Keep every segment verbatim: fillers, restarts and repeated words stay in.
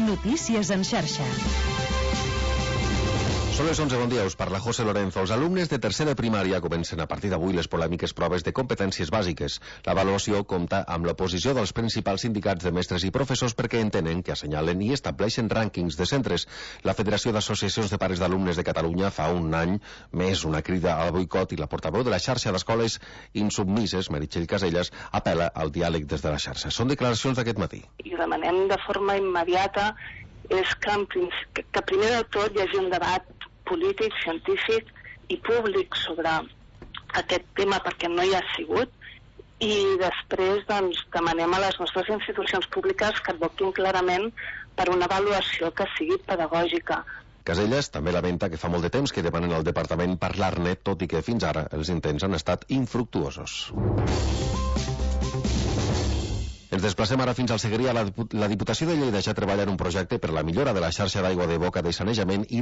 Notícies en xarxa. Són les onze, bon dia, us parla José Lorenzo. Els alumnes de tercer de primària comencen a partir d'avui les polèmiques proves de competències bàsiques. L'avaluació compta amb l'oposició dels principals sindicats de mestres i professors perquè entenen que assenyalen i estableixen rànquings de centres. La Federació d'Associacions de Pares d'Alumnes de Catalunya fa un any més una crida al boicot i la portaveu de la xarxa d'escoles insubmises, Meritxell Casellas, apel·la al diàleg des de la xarxa. Són declaracions d'aquest matí. I demanem de forma immediata és que, en principi, que primer de tot hi hagi un debat polític, científic i públic sobre aquest tema, perquè no hi ha sigut, i després doncs, demanem a les nostres institucions públiques que advoquin clarament per una avaluació que sigui pedagògica. Casellas també lamenta que fa molt de temps que demanen al departament parlar-ne, tot i que fins ara els intents han estat infructuosos. Ens desplacem ara fins al Segrià. La Diputació de Lleida ja treballa en un projecte per la millora de la xarxa d'aigua de boca de sanejament i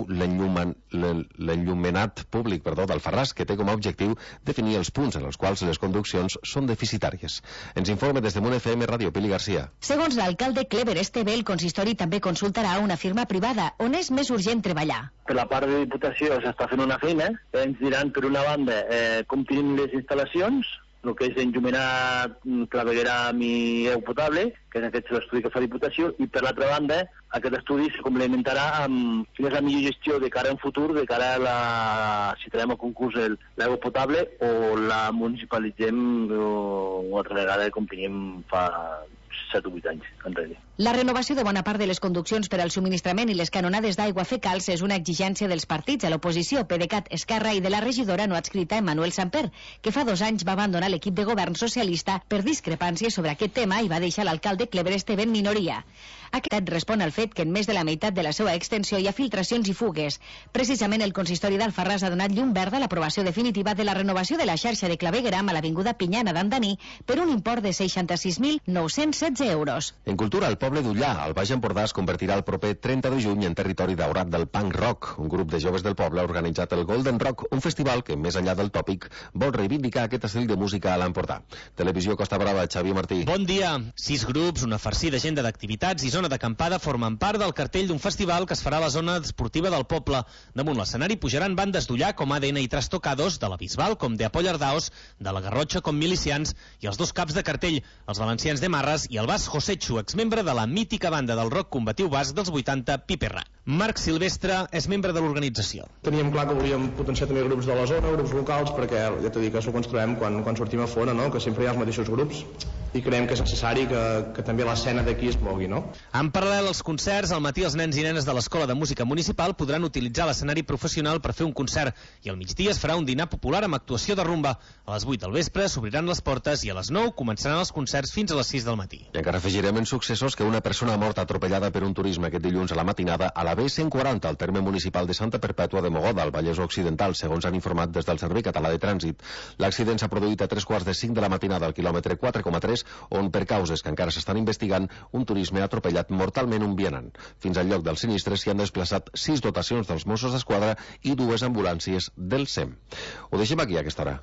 l'enllumenat públic perdó, d'Alfarràs, que té com a objectiu definir els punts en els quals les conduccions són deficitàries. Ens informa des de Munt F M Ràdio Pili Garcia. Segons l'alcalde Clever Esteve, el consistori també consultarà una firma privada on és més urgent treballar. Per la part de Diputació s'està fent una feina, ens diran per una banda eh, com tenim les instal·lacions, el que és enllumenat, clavegueram i aigua potable, que és aquest l'estudi que fa Diputació, i per l'altra banda aquest estudi se complementarà amb quina és la millor gestió de cara en futur, de cara a la, si traiem a concurs l'aigua potable o la municipalitzem o altra vegada com teníem fa set o vuit anys enrere. La renovació de bona part de les conduccions per al subministrament i les canonades d'aigua fecals és una exigència dels partits a l'oposició, PDeCAT, Esquerra i de la regidora no adscrita Emmanuel Samper, que fa dos anys va abandonar l'equip de govern socialista per discrepàncies sobre aquest tema i va deixar l'alcalde Clever Esteve en minoria. Aquest respon al fet que en més de la meitat de la seva extensió hi ha filtracions i fugues. Precisament el consistori d'Alfarràs ha donat llum verda a l'aprovació definitiva de la renovació de la xarxa de clavegueram a l'Avinguda Pinyana d'Andaní per un import de seixanta-sis mil nou-cents setze euros. En cultura, el poble d'Ullà, al Baix Empordà, es convertirà el proper trenta de juny en territori daurat del punk rock. Un grup de joves del poble ha organitzat el Golden Rock, un festival que, més enllà del tòpic, vol reivindicar aquest estil de música a l'Empordà. Televisió Costa Brava, Xavier Martí. Bon dia. Sis grups, una farcida agenda d'activitats i zona d'acampada formen part del cartell d'un festival que es farà a la zona esportiva del poble. Damunt l'escenari pujaran bandes d'Ullà com A D N i Trastocados, de la Bisbal com de Apollardaos, de la Garrotxa com Milicians i els dos caps de cartell, els valencians de Marras i el bas Josechu, exmembre de la mítica banda del rock combatiu basc dels vuitanta, Piperra. Marc Silvestre és membre de l'organització. Teníem clar que volíem potenciar també grups de la zona, grups locals, perquè ja t'ho dic, que s'ho construïm quan, quan sortim a fora, no? Que sempre hi ha els mateixos grups i creiem que és necessari que, que també l'escena d'aquí es mogui, no? En paral·lel als concerts, al matí els nens i nenes de l'Escola de Música Municipal podran utilitzar l'escenari professional per fer un concert i al migdia es farà un dinar popular amb actuació de rumba. A les vuit del vespre s'obriran les portes i a les nou començaran els concerts fins a les sis del matí. I encara afegirem en successos que una persona morta atropellada per un turisme aquest dilluns a la matinada a la B cent quaranta al terme municipal de Santa Perpètua de Mogoda, al Vallès Occidental, segons han informat des del Servei Català de Trànsit. L'accident s'ha produït a tres quarts de cinc de la matinada al quilòmetre quatre coma tres, on per causes que encara s'estan investigant, un turisme ha atropellat mortalment un vianant. Fins al lloc del sinistre s'hi han desplaçat sis dotacions dels Mossos d'Esquadra i dues ambulàncies del S E M. Ho deixem aquí a aquesta hora.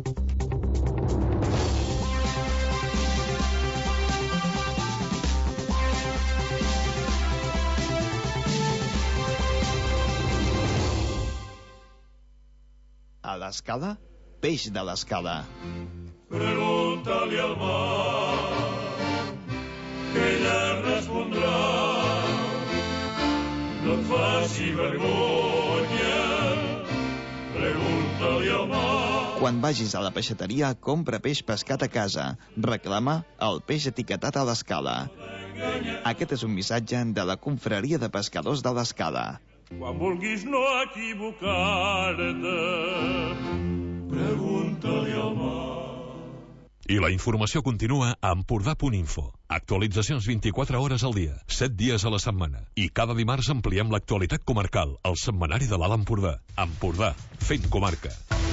A l'Escala, peix de l'Escala. Pregunta-li al mar, que ella respondrà. No et faci vergonya, pregunta-li al mar. Quan vagis a la peixateria, compra peix pescat a casa. Reclama el peix etiquetat a l'Escala. Aquest és un missatge de la Confraria de Pescadors de l'Escala. Quan vulguis no equivocar-te, pregunta-li al mar. I la informació continua a Empordà punt info. Actualitzacions vint-i-quatre hores al dia, set dies a la setmana. I cada dimarts ampliem l'actualitat comarcal, al setmanari de l'Alt Empordà. Empordà, fent comarca.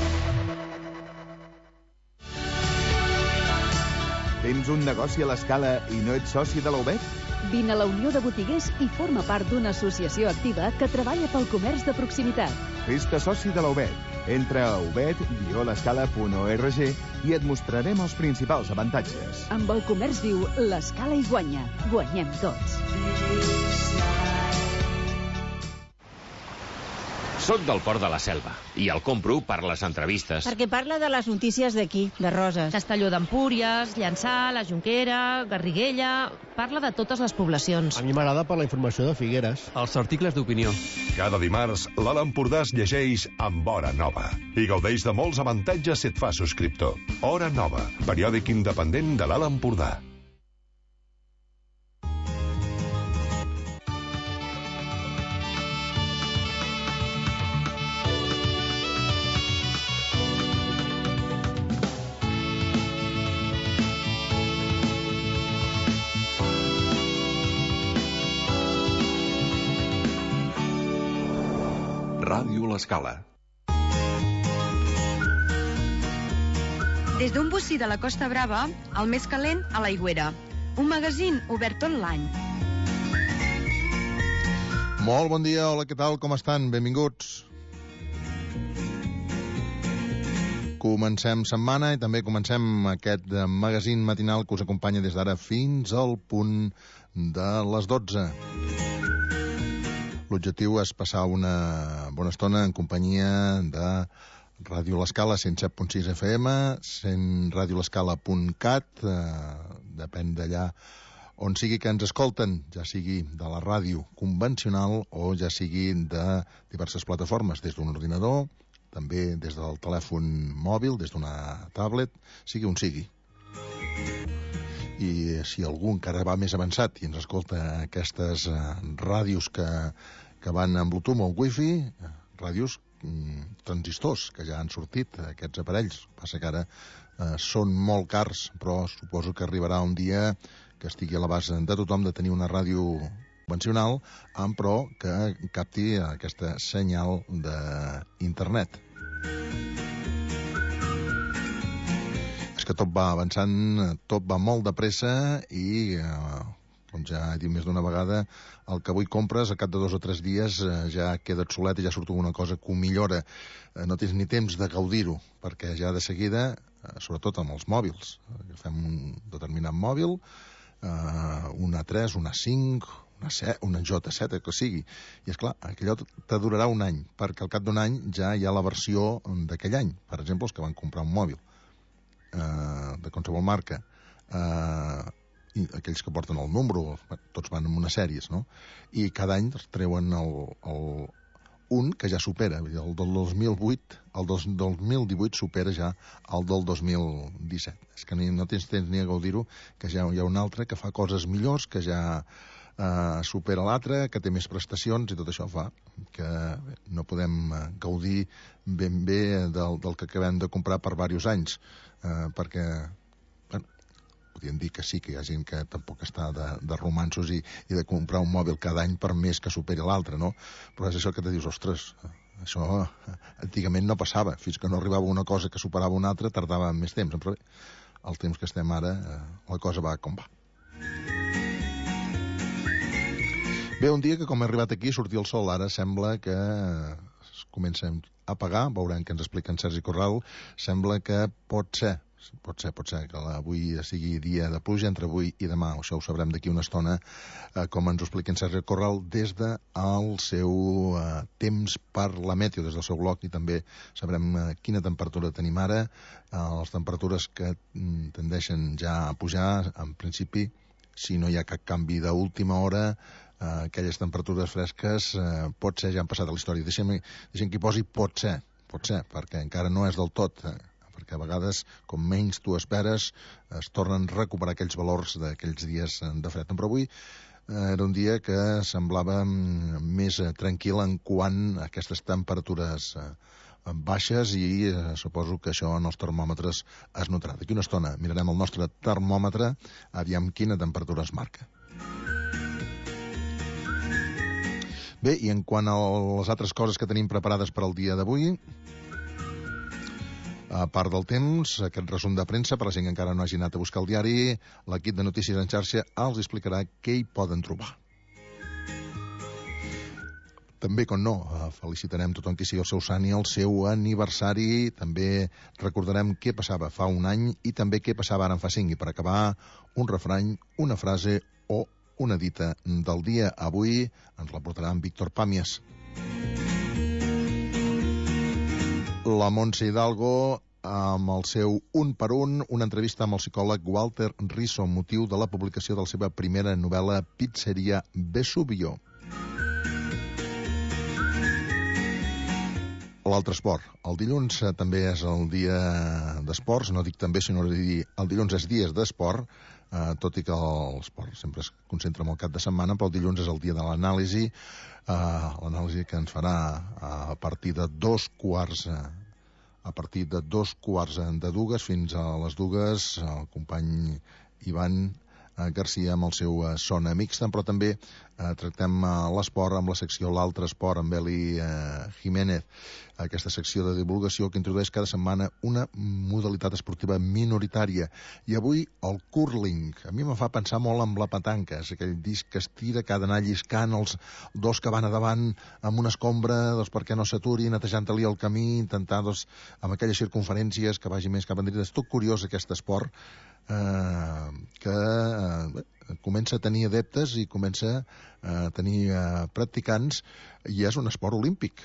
Tens un negoci a l'Escala i no ets soci de la U B E C? Vine a la Unió de Botiguers i forma part d'una associació activa que treballa pel comerç de proximitat. Fes-te soci de la U B E C. Entra a ubet guió l'escala punt org i et mostrarem els principals avantatges. Amb el comerç diu l'escala hi guanya. Guanyem tots. Soc del Port de la Selva i el compro per les entrevistes. Perquè parla de les notícies d'aquí, de Roses. Castelló d'Empúries, Llançà, la Jonquera, Garriguella... Parla de totes les poblacions. A mi m'agrada per la informació de Figueres. Els articles d'opinió. Cada dimarts, l'Alt Empordà es llegeix amb Hora Nova i gaudeix de molts avantatges si et fa subscriptor. Hora Nova, periòdic independent de l'Alt Empordà. Ràdio L'Escala. Des d'un bocí de la Costa Brava, el més calent a l'Aigüera. Un magazín obert tot l'any. Molt bon dia, hola, què tal, com estan? Benvinguts. Comencem setmana i també comencem aquest magazín matinal que us acompanya des d'ara fins al punt de les dotze. L'objectiu és passar una bona estona en companyia de Ràdio L'Escala cent set punt sis F M, ràdio l'escala punt cat, eh, depèn d'allà on sigui que ens escolten, ja sigui de la ràdio convencional o ja sigui de diverses plataformes, des d'un ordinador, també des del telèfon mòbil, des d'una tablet, sigui on sigui. I si algú encara va més avançat i ens escolta aquestes uh, ràdios que, que van amb Bluetooth o amb Wi-Fi, uh, ràdios um, transistors, que ja han sortit aquests aparells. Passa que ara uh, són molt cars, però suposo que arribarà un dia que estigui a l'abast de tothom de tenir una ràdio convencional, amb però que capti aquesta senyal d'internet. És que tot va avançant, tot va molt de pressa i, eh, com ja he dit més d'una vegada, el que avui compres, al cap de dos o tres dies eh, ja queda obsolet i ja surt alguna cosa que ho millora. Eh, no tens ni temps de gaudir-ho, perquè ja de seguida, eh, sobretot amb els mòbils, agafem un determinat mòbil, eh, un A tres, un A cinc, una, set, una J set, el que sigui, i és clar, allò te durarà un any, perquè al cap d'un any ja hi ha la versió d'aquell any. Per exemple, els que van comprar un mòbil Uh, de qualsevol marca, uh, i aquells que porten el número, tots van en unes sèries, no? I cada any treuen el, el, un que ja supera, el del dos mil vuit, el dos mil divuit supera ja el del dos mil disset. És que ni, no tens temps ni a gaudir-ho, que ja hi ha un altre que fa coses millors, que ja uh, supera l'altre, que té més prestacions, i tot això fa que bé, no podem uh, gaudir ben bé del, del que acabem de comprar per diversos anys. Uh, perquè, bueno, podríem dir que sí, que hi ha gent que tampoc està de, de romanços i, i de comprar un mòbil cada any per més que superi l'altre, no? Però és això que te dius, ostres, això uh, antigament no passava, fins que no arribava una cosa que superava una altra tardava més temps, però bé, el temps que estem ara, uh, la cosa va com va. Bé, un dia que com he arribat aquí sortia el sol, ara sembla que es comença a apagar, veurem que ens explica en Sergi Corral, sembla que pot ser, pot ser, pot ser que avui sigui dia de pluja, entre avui i demà, això ho sabrem d'aquí una estona, eh, com ens ho explica en Sergi Corral, des del seu eh, temps per la meteo, des del seu blog, i també sabrem eh, quina temperatura tenim ara, eh, les temperatures que mm, tendeixen ja a pujar, en principi, si no hi ha cap canvi d'última hora, Uh, aquelles temperatures fresques uh, pot ser ja han passat a la història. Deixem, deixem que hi posi pot ser, pot ser, perquè encara no és del tot, eh? Perquè a vegades, com menys tu esperes, es tornen a recuperar aquells valors d'aquells dies de fred. Però avui uh, era un dia que semblava um, més uh, tranquil en quant a aquestes temperatures uh, baixes i uh, suposo que això en els termòmetres es notarà. D'aquí una estona mirarem el nostre termòmetre, aviam quina temperatura es marca. Bé, i en quant a les altres coses que tenim preparades per al dia d'avui, a part del temps, aquest resum de premsa, per la gent que encara no hagi anat a buscar el diari, l'equip de Notícies en xarxa els explicarà què hi poden trobar. També, com no, felicitarem tothom qui sigui el seu sant i el seu aniversari. També recordarem què passava fa un any i també què passava ara en fa cinc. I per acabar, un refrany, una frase o una dita del dia. Avui ens la portarà en Víctor Pàmies. La Montse Hidalgo, amb el seu Un per un, una entrevista amb el psicòleg Walter Risso, motiu de la publicació de la seva primera novel·la Pizzeria Vesubio. L'altre esport. El dilluns eh, també és el dia d'esports, no dic també, sinó dir el dilluns és dies d'esport, eh, tot i que l'esport sempre es concentra en el cap de setmana, però el dilluns és el dia de l'anàlisi, eh, l'anàlisi que ens farà a partir de dos quarts eh, a partir de dos quarts de dues fins a les dues, el company Ivan Garcia amb el seu eh, Sona Mixta, però també eh, tractem eh, l'esport amb la secció L'Altre Esport amb Eli eh, Jiménez, aquesta secció de divulgació que introdueix cada setmana una modalitat esportiva minoritària. I avui el curling. A mi me fa pensar molt en la petanca, és aquell disc que es tira, que ha d'anar lliscant els dos que van a davant amb una escombra, doncs perquè no s'aturi, netejant-li el camí, intentar doncs, amb aquelles circunferències que vagi més cap endrere. És tot curiós aquest esport eh, que eh, comença a tenir adeptes i comença a tenir eh, practicants, i és un esport olímpic.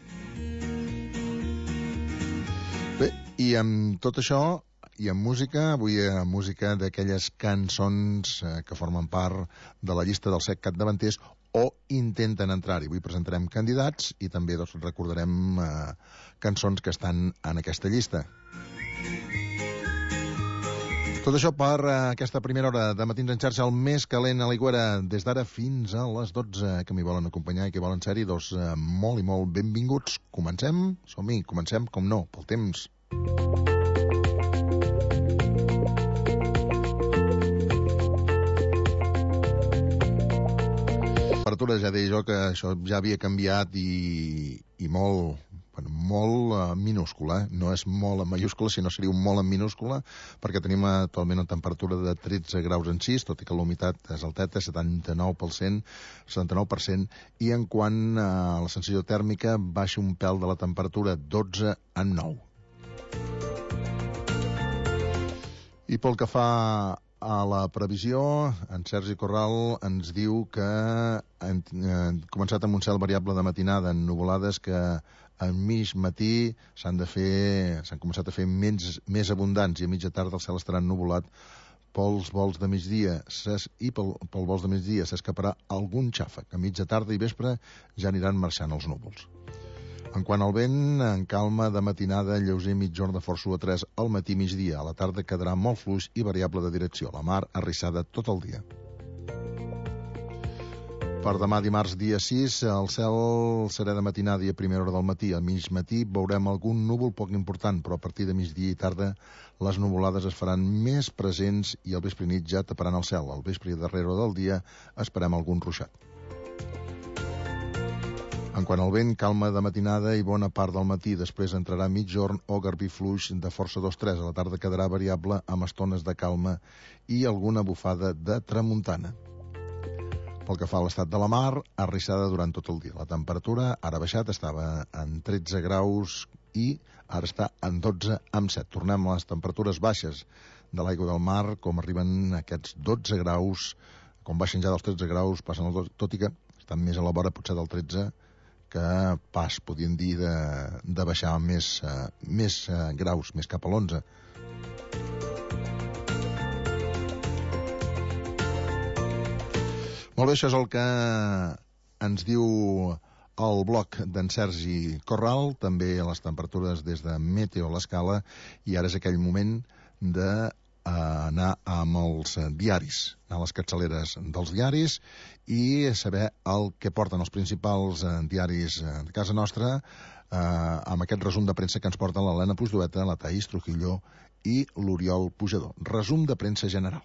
Bé, i amb tot això, i amb música, avui amb música d'aquelles cançons eh, que formen part de la llista dels set capdavanters o intenten entrar-hi. Avui presentarem candidats i també doncs, recordarem eh, cançons que estan en aquesta llista. Tot això per eh, aquesta primera hora de Matins en xarxa, el més calent a l'Aigüera, des d'ara fins a les dotze, que m'hi volen acompanyar i que volen ser-hi, doncs eh, molt i molt benvinguts. Comencem? Som-hi, comencem, com no, pel temps. Temperatura, ja deia jo que això ja havia canviat i, i molt... Bueno, molt uh, minúscula, eh? No és molt en mayúscula, sinó seria un molt en minúscula, perquè tenim actualment una temperatura de tretze graus en sis, tot i que la humitat és alteta, setanta-nou per cent, setanta-nou per cent, i en quant a la sensació tèrmica baixa un pèl de la temperatura, dotze en nou. I pel que fa a la previsió, en Sergi Corral ens diu que hem començat amb un cel variable de matinada, en nuvolades que a mig matí s'han de fer, s'han començat a fer més, més abundants, i a mitja tarda el cel estarà ennuvolat. Pels vols de migdia ses, i pel, pel vols de migdia s'escaparà algun xàfec. A mitja tarda i vespre ja aniran marxant els núvols. En quant al vent, en calma de matinada, lleuger mitjorn de força a tres al matí migdia. A la tarda quedarà molt fluix i variable de direcció. La mar arrissada tot el dia. Per demà dimarts dia sis, el cel serà de matinada i a primera hora del matí. A mig matí veurem algun núvol poc important, però a partir de migdia i tarda les nuvolades es faran més presents i al vespre i nit ja taparan el cel. Al vespre i darrere del dia esperem algun ruixat. En quant al vent, calma de matinada i bona part del matí. Després entrarà mitjorn o garbí fluix de força dos tres. A la tarda quedarà variable amb estones de calma i alguna bufada de tramuntana. Pel que fa a l'estat de la mar, arrissada durant tot el dia. La temperatura, ara baixat, estava en tretze graus i ara està en dotze amb set. Tornem a les temperatures baixes de l'aigua del mar, com arriben aquests dotze graus, com baixen ja dels tretze graus, passen els dotze, tot i que estan més a la vora potser del tretze, que pas, podríem dir, de, de baixar més, uh, més uh, graus, més cap a l'onze. Molt bé, això és el que ens diu el blog d'en Sergi Corral, també a les temperatures des de Meteo l'Escala, i ara és aquell moment de anar amb els diaris, anar a les capçaleres dels diaris i saber el que porten els principals diaris de casa nostra, eh, amb aquest resum de premsa que ens porten l'Helena Puigdueta, la Taís Trujillo i l'Oriol Pujador. Resum de premsa general.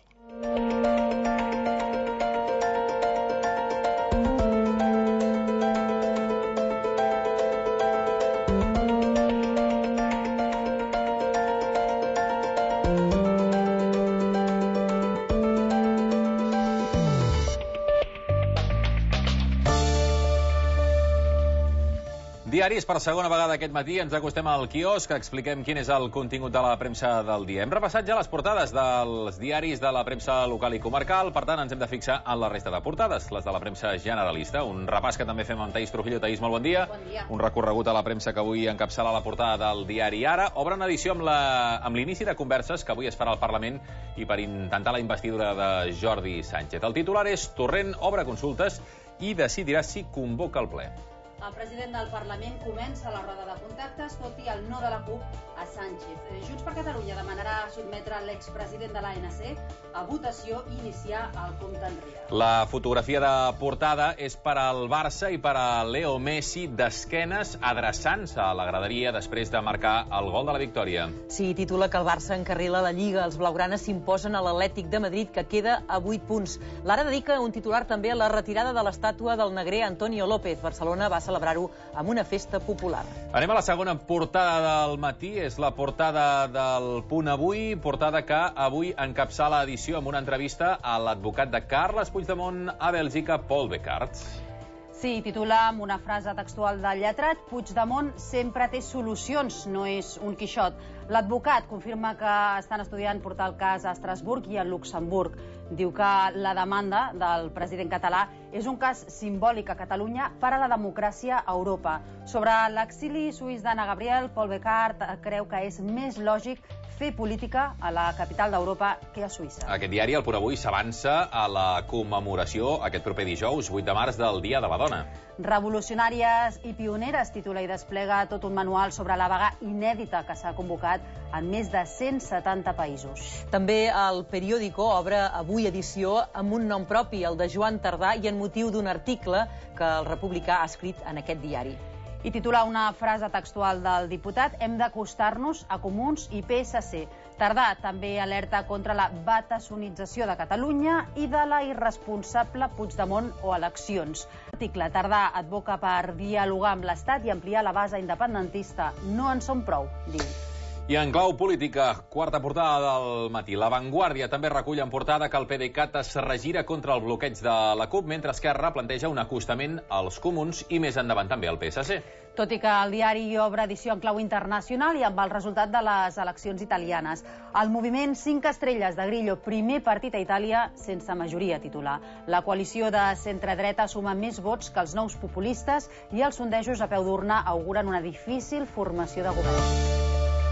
diaris, per segona vegada aquest matí ens acostem al quiosc, expliquem quin és el contingut de la premsa del dia. Hem repassat ja les portades dels diaris de la premsa local i comarcal, per tant ens hem de fixar en la resta de portades, les de la premsa generalista. Un repàs que també fem amb Taís Trujillo. Taís, molt bon dia. Bon dia. Un recorregut a la premsa que avui encapçala la portada del diari Ara. Obre una edició amb la- amb l'inici de converses que avui es farà al Parlament i per intentar la investidura de Jordi Sánchez. El titular és: Torrent obre consultes i decidirà si convoca el ple. El president del Parlament comença la roda de contactes, tot i el no de la CUP a Sánchez. Junts per Catalunya demanarà sotmetre l'expresident de l'A N C a votació i iniciar el compte enrere. La fotografia de portada és per al Barça i per a Leo Messi d'esquenes, adreçant-se a la graderia després de marcar el gol de la victòria. Sí, titula que el Barça encarrila la Lliga. Els blaugranes s'imposen a l'Atlètic de Madrid, que queda a vuit punts. L'Ara dedica un titular també a la retirada de l'estàtua del negrer Antonio López. Barcelona va celebrar-ho amb una festa popular. Anem a la segona portada del matí. És la portada del Punt Avui, portada que avui encapçala l'edició amb una entrevista a l'advocat de Carles Puigdemont a Bèlgica, Paul Becart. Sí, titula amb una frase textual del lletrat: Puigdemont sempre té solucions, no és un Quixot. L'advocat confirma que estan estudiant portar el cas a Estrasburg i a Luxemburg. Diu que la demanda del president català és un cas simbòlic a Catalunya per a la democràcia a Europa. Sobre l'exili suís d'Anna Gabriel, Paul Becart creu que és més lògic fer política a la capital d'Europa que a Suïssa. Aquest diari, el Punt Avui, s'avança a la commemoració aquest proper dijous, vuit de març, del Dia de la Dona. Revolucionàries i pioneres, titula i desplega tot un manual sobre la vaga inèdita que s'ha convocat en més de cent setanta països. També el periòdico obre avui edició amb un nom propi, el de Joan Tardà, i en motiu d'un article que el Republicà ha escrit en aquest diari. I titula una frase textual del diputat: hem d'acostar-nos a Comuns i P S C. Tardà també alerta contra la batassonització de Catalunya i de la irresponsable Puigdemont o eleccions. L'article: Tardà advoca per dialogar amb l'Estat i ampliar la base independentista. No en som prou, diu. I en clau política, quarta portada del matí. La Vanguardia també recull en portada que el PDeCAT es regira contra el bloqueig de la CUP, mentre Esquerra planteja un acostament als comuns i més endavant també al P S C. Tot i que el diari obre edició en clau internacional i amb el resultat de les eleccions italianes. El moviment cinc estrelles de Grillo, primer partit a Itàlia sense majoria, titular. La coalició de centredreta suma més vots que els nous populistes i els sondejos a peu d'urna auguren una difícil formació de govern.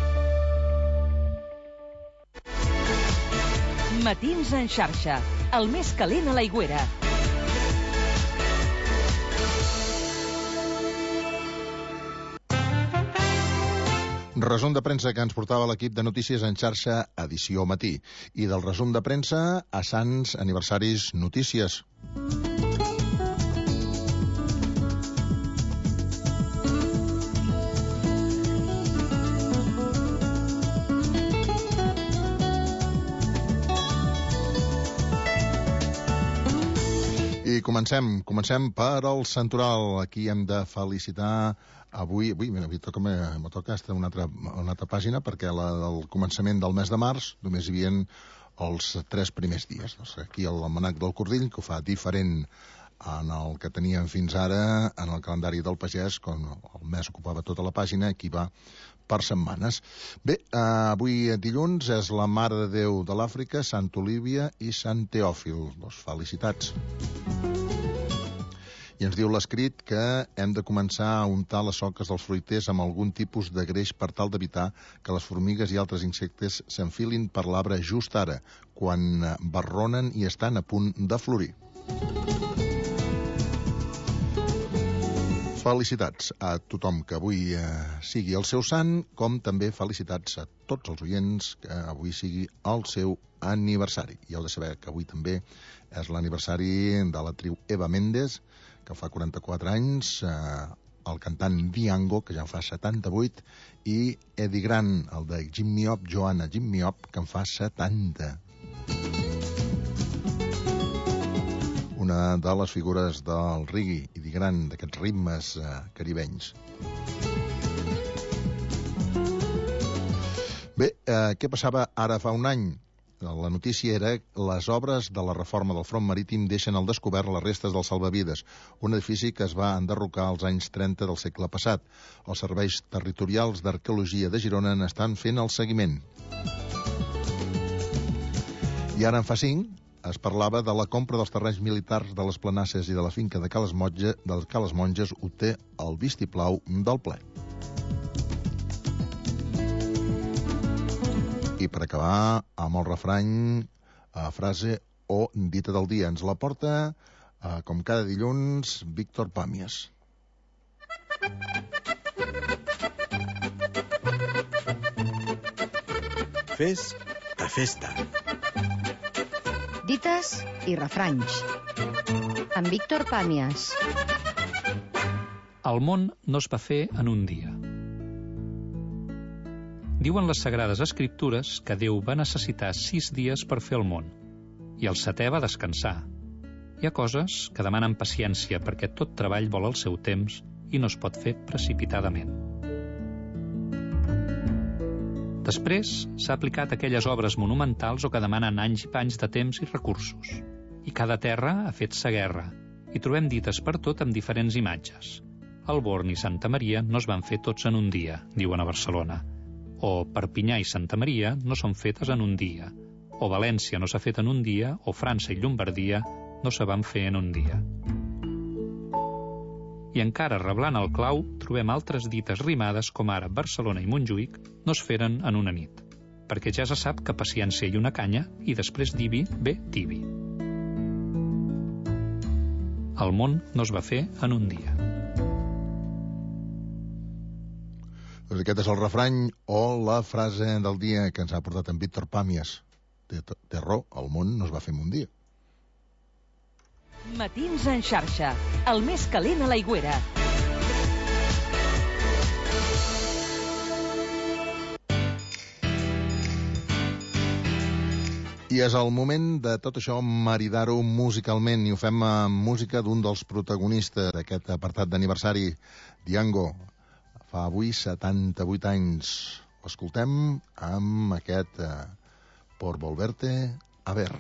Matins en xarxa, el més calent a l'Aigüera. Resum de premsa que ens portava l'equip de Notícies en xarxa, edició matí. I del resum de premsa a Sants Aniversaris Notícies. I comencem, comencem per al Santoral. Aquí hem de felicitar avui, avui me toca, me, me toca estar una altra, una altra pàgina, perquè la, del començament del mes de març només hi havia els tres primers dies. Doncs aquí l'almanac del Cordill, que ho fa diferent en el que teníem fins ara en el calendari del pagès, quan el mes ocupava tota la pàgina, aquí va per setmanes. Bé, eh, avui dilluns és la Mare de Déu de l'Àfrica, Sant Olívia i Sant Teòfil. Doncs felicitats. I ens diu l'escrit que hem de començar a untar les soques dels fruiters amb algun tipus de greix per tal d'evitar que les formigues i altres insectes s'enfilin per l'arbre just ara, quan barronen i estan a punt de florir. Felicitats a tothom que avui eh, sigui el seu sant, com també felicitats a tots els oients que avui sigui el seu aniversari. I heu de saber que avui també és l'aniversari de l'actriu Eva Méndez, que fa quaranta-quatre anys, eh, el cantant Diango, que ja en fa setanta-vuit, i Eddie Grant, el de Jim Miop, Joanna Jim Miop, que en fa setanta. Una de les figures del reggae i de gran d'aquests ritmes eh, caribenys. Bé, eh, què passava ara fa un any? la notícia era les obres de la reforma del front marítim deixen al descobert les restes del salvavides, un edifici que es va enderrocar als anys trenta del segle passat. Els serveis territorials d'arqueologia de Girona n'estan fent el seguiment. I ara en fa cinc, es parlava de la compra dels terrenys militars de les Planasses i de la finca de Cales Monges, de Cales Monges ho té el vistiplau del ple. I per acabar amb el refrany, a frase o dita del dia. Ens la porta, eh, com cada dilluns, Víctor Pàmies. Fes a festa. Dites i refranys. Amb Víctor Pàmies. El món no es va fer en un dia. Diuen les Sagrades Escriptures que Déu va necessitar sis dies per fer el món, i el setè va descansar. Hi ha coses que demanen paciència perquè tot treball vol el seu temps i no es pot fer precipitadament. Després s'ha aplicat aquelles obres monumentals o que demanen anys i panys de temps i recursos. I cada terra ha fet sa guerra, i trobem dites per tot amb diferents imatges. El Born i Santa Maria no es van fer tots en un dia, diuen a Barcelona. O Perpinyà i Santa Maria no són fetes en un dia, o València no s'ha fet en un dia, o França i Llombardia no se van fer en un dia. I encara reblant el clau, trobem altres dites rimades com ara Barcelona i Montjuïc no es feren en una nit, perquè ja se sap que paciència i una canya, i després d'Ibi ve Tibi. El món no es va fer en un dia. Doncs aquest és el refrany o la frase del dia que ens ha portat en Víctor Pàmies. Té, té raó, el món no es va fer en un dia. Matins en xarxa, el més calent a l'Aigüera. I és el moment de tot això maridar-ho musicalment, i ho fem amb música d'un dels protagonistes d'aquest apartat d'aniversari, Diango. Fa avui setanta-vuit anys. L'escoltem amb aquest eh, Por volverte a ver.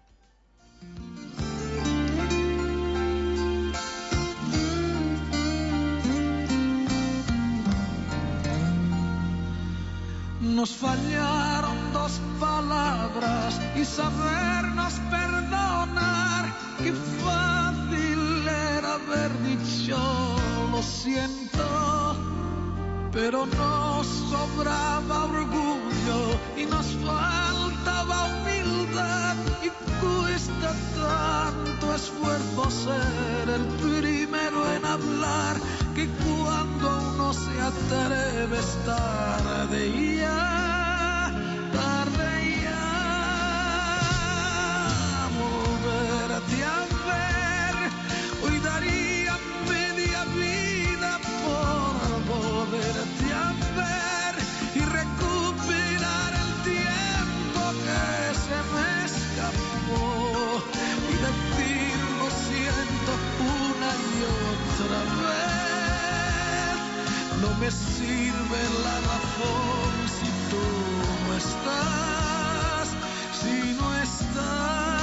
Nos fallaron dos palabras y sabernos perdonar. Qué fácil era haber dicho lo siento. Pero nos sobraba orgullo y nos faltaba humildad, y cuesta tanto esfuerzo ser el primero en hablar, que cuando uno se atreve es tarde ya, tarde ya. Volverte a ver, hoy daría media vida por volverte a ver y recuperar el tiempo que se me escapó y decir lo siento una y otra vez. No me sirve la razón si tú no estás, si no estás.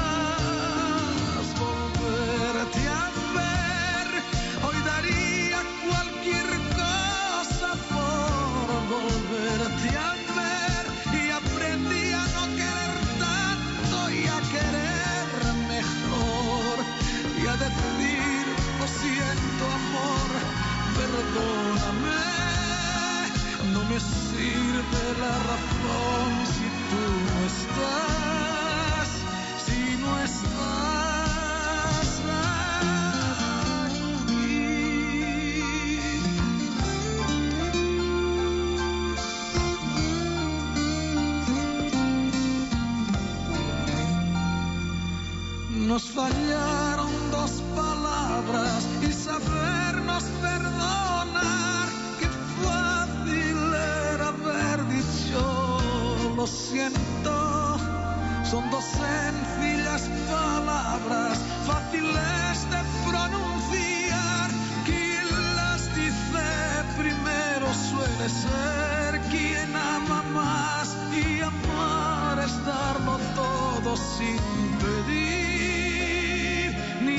Volverte a ver, hoy daría cualquier cosa por volverte a ver, y aprendí a no querer tanto y a querer mejor, y a decir lo siento amor, perdóname. No me sirve la razón si tú no estás, si no estás. Nos fallaron dos palabras y sabernos perdonar. Qué fácil era haber dicho lo siento. Son dos sencillas palabras, fáciles de pronunciar. Quien las dice primero suele ser quien ama más, y amar es darlo decidirlo sin pedir ni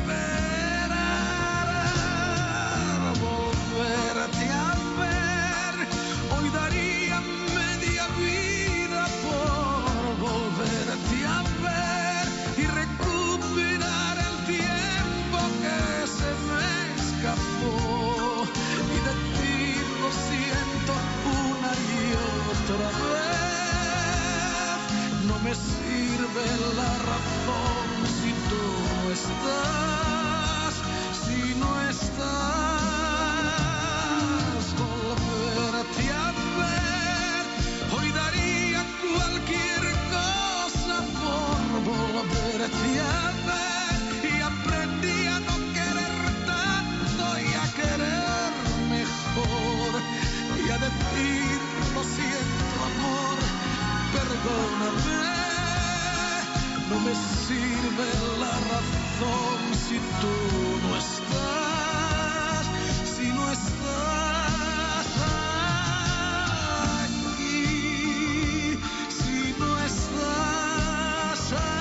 esperar volverte a ver. Hoy daría media vida por volverte a ver y recuperar el tiempo que se me escapó y decir lo siento una y otra vez. No me sirve la razón si tú no estás, si no estás, volverte a ver. Hoy daría cualquier cosa por volverte a ver y aprendí a no querer tanto y a querer mejor y a decir lo siento amor, perdóname. No me sirve la razón si tú no estás, si no estás aquí, si no estás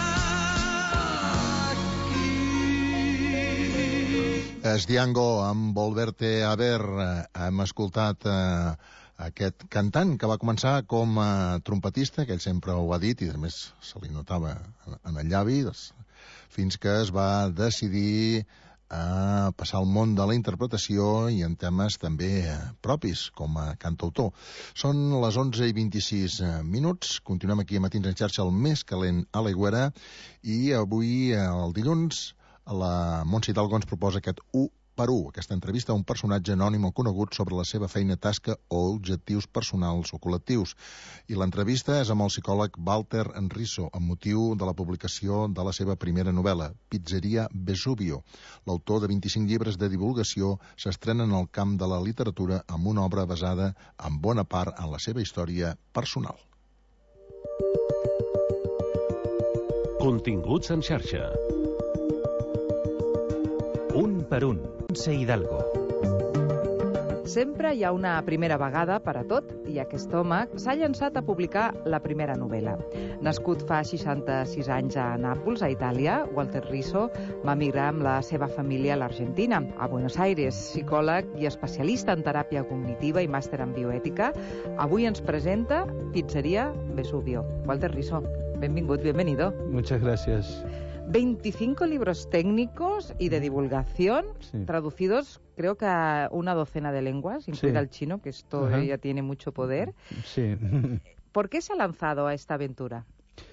aquí. És Diango amb Volverte a ver. Hem escoltat eh, aquest cantant que va començar com a trompetista, que ell sempre ho ha dit i a més se li notava en el llavi, fins que es va decidir a passar al món de la interpretació i en temes també propis com a cantautor. Són les onze i vint-i-sis minuts, continuem aquí a Matins en xarxa, el més calent a l'Aigüera, i avui, el dilluns, la Montse Hidalgo ens proposa aquest u per u, aquesta entrevista a un personatge anònim o conegut sobre la seva feina, tasca o objectius personals o col·lectius. I l'entrevista és amb el psicòleg Walter Risso, amb motiu de la publicació de la seva primera novel·la, Pizzeria Vesuvio. L'autor de vint-i-cinc llibres de divulgació s'estrena en el camp de la literatura amb una obra basada en bona part en la seva història personal. Continguts en xarxa. Un per un. Montse Hidalgo. Sempre hi ha una primera vegada per a tot i aquest home s'ha llançat a publicar la primera novel·la. Nascut fa seixanta-sis anys a Nàpols, a Itàlia, Walter Risso va migrar amb la seva família a l'Argentina, a Buenos Aires, psicòleg i especialista en teràpia cognitiva i màster en bioètica. Avui ens presenta Pizzeria Vesuvio. Walter Risso, benvingut, bienvenido. Muchas gracias. veinticinco libros técnicos y de divulgación, sí, traducidos creo que a una docena de lenguas, incluida sí, el chino, que esto uh-huh, ya tiene mucho poder. Sí. ¿Por qué se ha lanzado a esta aventura?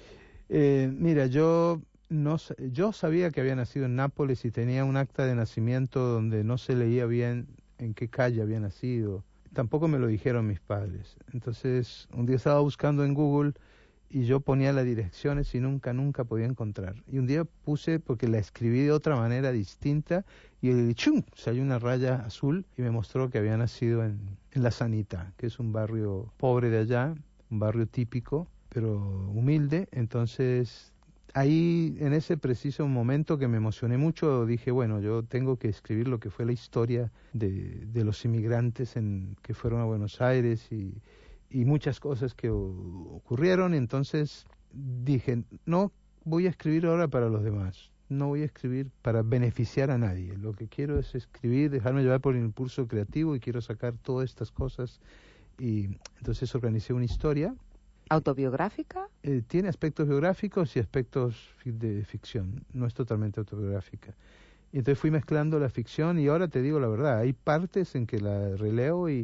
Eh, mira, yo, no, yo sabía que había nacido en Nápoles y tenía un acta de nacimiento donde no se leía bien en qué calle había nacido. Tampoco me lo dijeron mis padres. Entonces, un día estaba buscando en Google y yo ponía las direcciones y nunca, nunca podía encontrar. Y un día puse, porque la escribí de otra manera distinta, y ¡chum!, salió una raya azul y me mostró que había nacido en, en La Sanita, que es un barrio pobre de allá, un barrio típico, pero humilde. Entonces, ahí, en ese preciso momento que me emocioné mucho, dije, bueno, yo tengo que escribir lo que fue la historia de, de los inmigrantes en, que fueron a Buenos Aires y... y muchas cosas que ocurrieron. Entonces dije, no voy a escribir ahora para los demás, no voy a escribir para beneficiar a nadie, lo que quiero es escribir, dejarme llevar por el impulso creativo y quiero sacar todas estas cosas. Y entonces organicé una historia. ¿Autobiográfica? Eh, tiene aspectos biográficos y aspectos de ficción, no es totalmente autobiográfica. Y entonces fui mezclando la ficción y ahora te digo la verdad, hay partes en que la releo y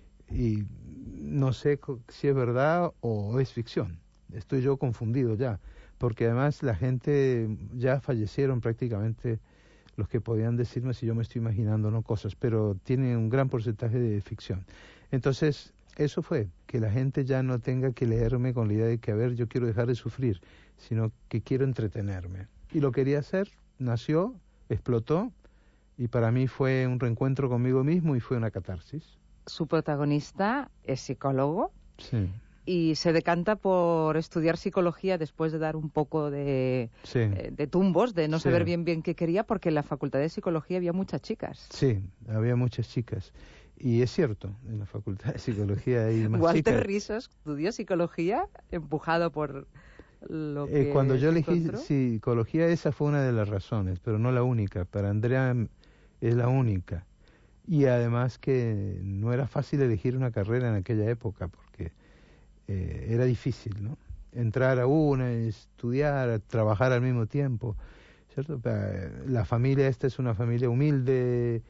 y no sé si es verdad o es ficción. Estoy yo confundido ya, porque además la gente, ya fallecieron prácticamente los que podían decirme si yo me estoy imaginando no cosas, pero tiene un gran porcentaje de ficción. Entonces, eso fue, que la gente ya no tenga que leerme con la idea de que, a ver, yo quiero dejar de sufrir, sino que quiero entretenerme. Y lo quería hacer, nació, explotó, y para mí fue un reencuentro conmigo mismo y fue una catarsis. Su protagonista es psicólogo, sí, y se decanta por estudiar psicología después de dar un poco de, sí, eh, de tumbos, de no sí, saber bien bien qué quería, porque en la facultad de psicología había muchas chicas. Sí, había muchas chicas. Y es cierto, en la facultad de psicología hay más Walter chicas. Risso estudió psicología empujado por... lo que eh, Cuando yo elegí encontró? psicología, esa fue una de las razones, pero no la única. Para Andrea es la única. Y además que no era fácil elegir una carrera en aquella época, porque eh, era difícil, ¿no? Entrar a una, estudiar, trabajar al mismo tiempo, ¿cierto? La familia esta es una familia humilde,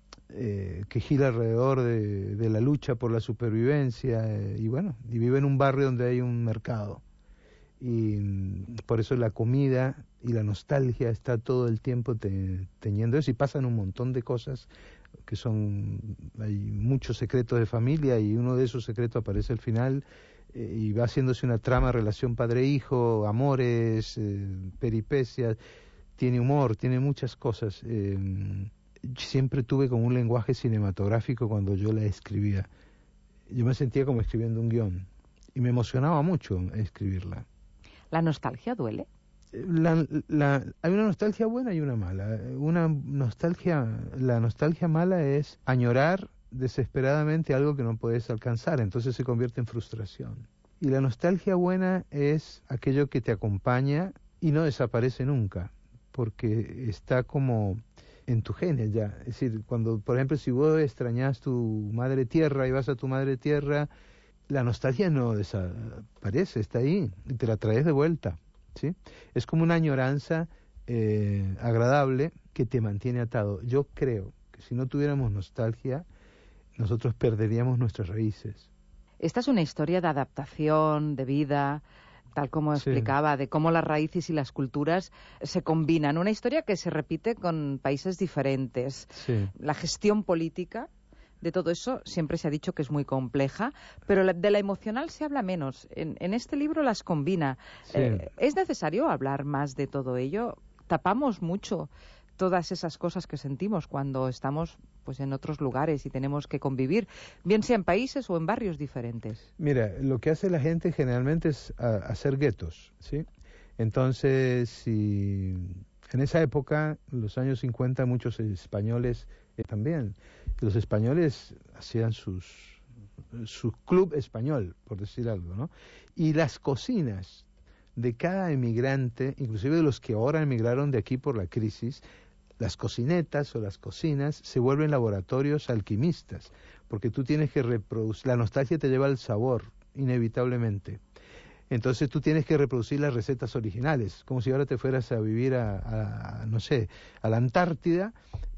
eh, que gira alrededor de, de la lucha por la supervivencia, eh, y bueno, y vive en un barrio donde hay un mercado. Y por eso la comida y la nostalgia está todo el tiempo te, teñiendo eso, y pasan un montón de cosas que son, hay muchos secretos de familia, y uno de esos secretos aparece al final, eh, y va haciéndose una trama, relación padre-hijo, amores, eh, peripecias, tiene humor, tiene muchas cosas. Eh, siempre tuve como un lenguaje cinematográfico cuando yo la escribía. Yo me sentía como escribiendo un guión, y me emocionaba mucho escribirla. ¿La nostalgia duele? La, la, hay una nostalgia buena y una mala. Una nostalgia, la nostalgia mala es añorar desesperadamente algo que no puedes alcanzar, entonces se convierte en frustración. Y la nostalgia buena es aquello que te acompaña y no desaparece nunca, porque está como en tu genes ya. Es decir, cuando, por ejemplo, si vos extrañas tu madre tierra y vas a tu madre tierra, la nostalgia no desaparece, está ahí, y te la traes de vuelta, ¿sí? Es como una añoranza eh, agradable que te mantiene atado. Yo creo que si no tuviéramos nostalgia, nosotros perderíamos nuestras raíces. Esta es una historia de adaptación, de vida, tal como Sí. explicaba, de cómo las raíces y las culturas se combinan. Una historia que se repite con países diferentes. Sí. La gestión política de todo eso siempre se ha dicho que es muy compleja, pero la, de la emocional se habla menos. En, en este libro las combina. Sí. Eh, ¿Es necesario hablar más de todo ello? Tapamos mucho todas esas cosas que sentimos cuando estamos pues en otros lugares y tenemos que convivir, bien sea en países o en barrios diferentes. Mira, lo que hace la gente generalmente es a, hacer guetos, ¿sí? Entonces, si en esa época, en los años cincuenta, muchos españoles eh, también, los españoles hacían sus su club español, por decir algo, ¿no? Y las cocinas de cada emigrante, inclusive de los que ahora emigraron de aquí por la crisis, las cocinetas o las cocinas se vuelven laboratorios alquimistas, porque tú tienes que reproducir, la nostalgia te lleva al sabor, inevitablemente. Entonces tú tienes que reproducir las recetas originales, como si ahora te fueras a vivir a, a no sé, a la Antártida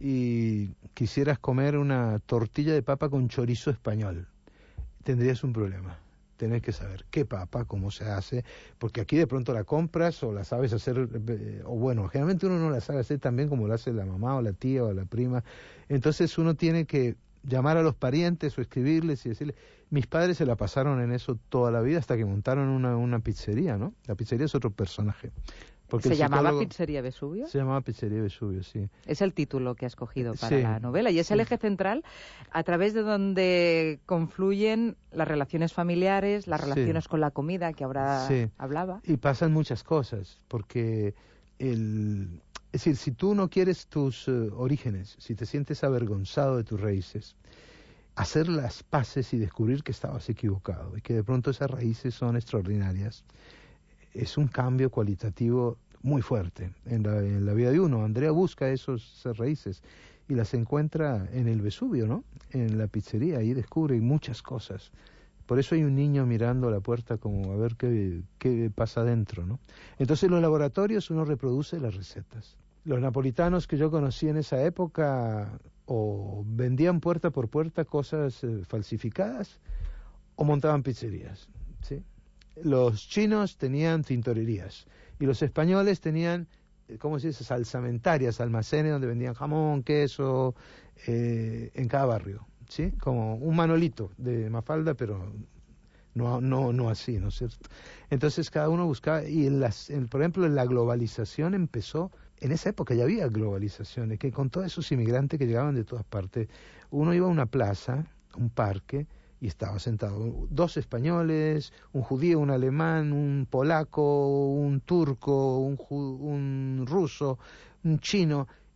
y quisieras comer una tortilla de papa con chorizo español. Tendrías un problema. Tienes que saber qué papa, cómo se hace, porque aquí de pronto la compras o la sabes hacer, eh, o bueno, generalmente uno no la sabe hacer tan bien como lo hace la mamá o la tía o la prima. Entonces uno tiene que llamar a los parientes o escribirles y decirles. Mis padres se la pasaron en eso toda la vida hasta que montaron una, una pizzería, ¿no? La pizzería es otro personaje. Porque ¿Se llamaba psicólogo... Pizzería Vesubio? Se llamaba Pizzería Vesubio, sí. Es el título que has escogido para Sí. la novela y es el Sí. eje central a través de donde confluyen las relaciones familiares, las Sí. relaciones con la comida que ahora Sí. hablaba. Y pasan muchas cosas, porque el... Es decir, si tú no quieres tus uh, orígenes, si te sientes avergonzado de tus raíces, hacer las paces y descubrir que estabas equivocado y que de pronto esas raíces son extraordinarias, es un cambio cualitativo muy fuerte en la, en la vida de uno. Andrea busca esos, esas raíces y las encuentra en el Vesubio, ¿no? En la pizzería, y descubre muchas cosas. Por eso hay un niño mirando la puerta como a ver qué, qué pasa adentro, ¿no? Entonces en los laboratorios uno reproduce las recetas. Los napolitanos que yo conocí en esa época o vendían puerta por puerta cosas eh, falsificadas o montaban pizzerías, ¿sí? Los chinos tenían tintorerías y los españoles tenían, ¿cómo se dice?, salsamentarias, almacenes donde vendían jamón, queso, eh, en cada barrio, ¿sí? Como un Manolito de Mafalda, pero no, no, no así, ¿no es cierto? Entonces cada uno buscaba, y en las, en, por ejemplo, en la globalización empezó. En esa época ya había globalizaciones, que con todos esos inmigrantes que llegaban de todas partes, uno iba a una plaza, un parque, y estaba sentado dos españoles, un judío, un alemán, un polaco, un turco, un, ju- un ruso, un chino,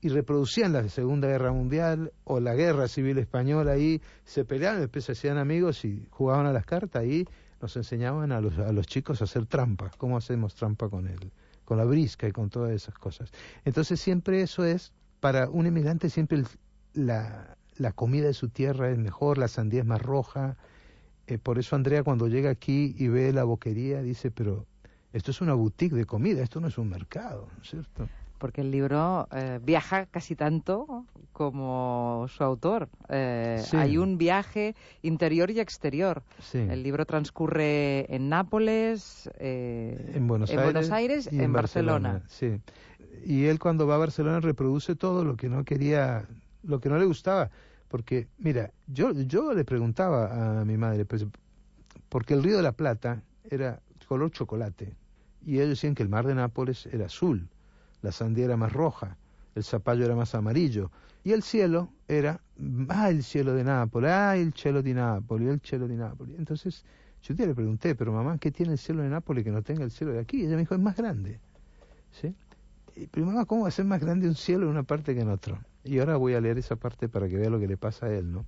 y reproducían la Segunda Guerra Mundial o la Guerra Civil Española, ahí se peleaban, después se hacían amigos y jugaban a las cartas, ahí nos enseñaban a los, a los chicos a hacer trampa, cómo hacemos trampa con él, con la brisca y con todas esas cosas. Entonces siempre eso es, para un inmigrante siempre el, la, la comida de su tierra es mejor, la sandía es más roja, eh, por eso Andrea cuando llega aquí y ve la boquería dice, pero esto es una boutique de comida, esto no es un mercado, ¿no es cierto? Porque el libro eh, viaja casi tanto como su autor. Eh, sí. Hay un viaje interior y exterior. Sí. El libro transcurre en Nápoles, eh, en, Buenos, en Aires Buenos Aires y en, en Barcelona. Barcelona. Sí. Y él cuando va a Barcelona reproduce todo lo que no quería, lo que no le gustaba. Porque, mira, yo, yo le preguntaba a mi madre, pues, porque el Río de la Plata era color chocolate. Y ellos decían que el mar de Nápoles era azul. La sandía era más roja, el zapallo era más amarillo, y el cielo era, ah, el cielo de Nápoles, ah, el cielo de Nápoles, el cielo de Nápoles. Entonces, yo un día le pregunté, pero mamá, ¿qué tiene el cielo de Nápoles que no tenga el cielo de aquí? Y ella me dijo, es más grande. ¿Sí? Y, pero mamá, ¿cómo va a ser más grande un cielo en una parte que en otra? Y ahora voy a leer esa parte para que vea lo que le pasa a él, ¿no?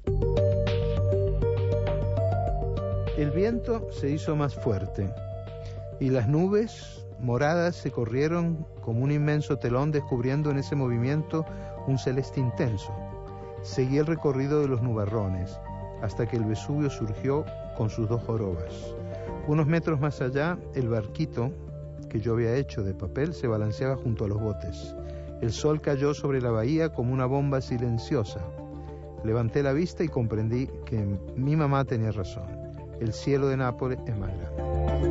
El viento se hizo más fuerte, y las nubes moradas se corrieron como un inmenso telón, descubriendo en ese movimiento un celeste intenso. Seguí el recorrido de los nubarrones, hasta que el Vesubio surgió con sus dos jorobas. Unos metros más allá, el barquito que yo había hecho de papel se balanceaba junto a los botes. El sol cayó sobre la bahía como una bomba silenciosa. Levanté la vista y comprendí que mi mamá tenía razón. El cielo de Nápoles es más grande.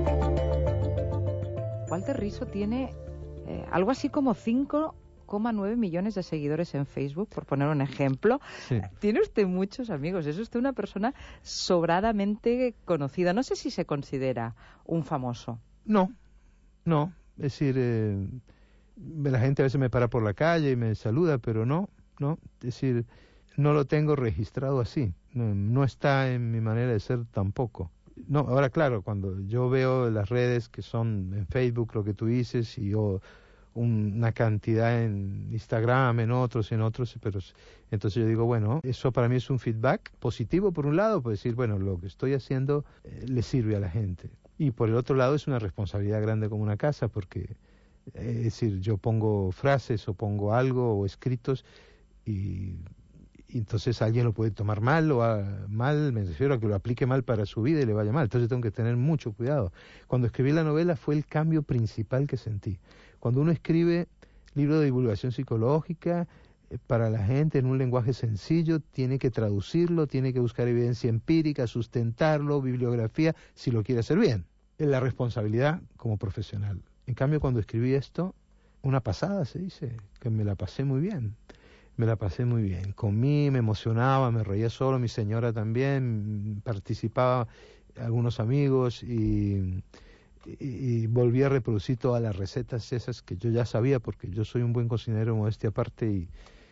Walter Riso tiene eh, algo así como cinco coma nueve millones de seguidores en Facebook, por poner un ejemplo. Sí. Tiene usted muchos amigos, es usted una persona sobradamente conocida. No sé si se considera un famoso. No, no. Es decir, eh, la gente a veces me para por la calle y me saluda, pero no, no. Es decir, no lo tengo registrado así. No, no está en mi manera de ser tampoco. No, ahora claro, cuando yo veo las redes que son en Facebook, lo que tú dices, y yo una cantidad en Instagram, en otros, en otros, pero entonces yo digo, bueno, eso para mí es un feedback positivo por un lado, pues decir, bueno, lo que estoy haciendo eh, le sirve a la gente. Y por el otro lado es una responsabilidad grande como una casa, porque, eh, es decir, yo pongo frases o pongo algo o escritos y... y entonces alguien lo puede tomar mal o a, mal, me refiero a que lo aplique mal para su vida y le vaya mal. Entonces tengo que tener mucho cuidado. Cuando escribí la novela fue el cambio principal que sentí. Cuando uno escribe libro de divulgación psicológica eh, para la gente en un lenguaje sencillo, tiene que traducirlo, tiene que buscar evidencia empírica, sustentarlo, bibliografía, si lo quiere hacer bien. Es la responsabilidad como profesional. En cambio, cuando escribí esto, una pasada se dice, que me la pasé muy bien. Me la pasé muy bien, comí, me emocionaba, me reía solo, mi señora también, participaba, algunos amigos, y, y, y volví a reproducir todas las recetas esas que yo ya sabía, porque yo soy un buen cocinero, modestia aparte, y,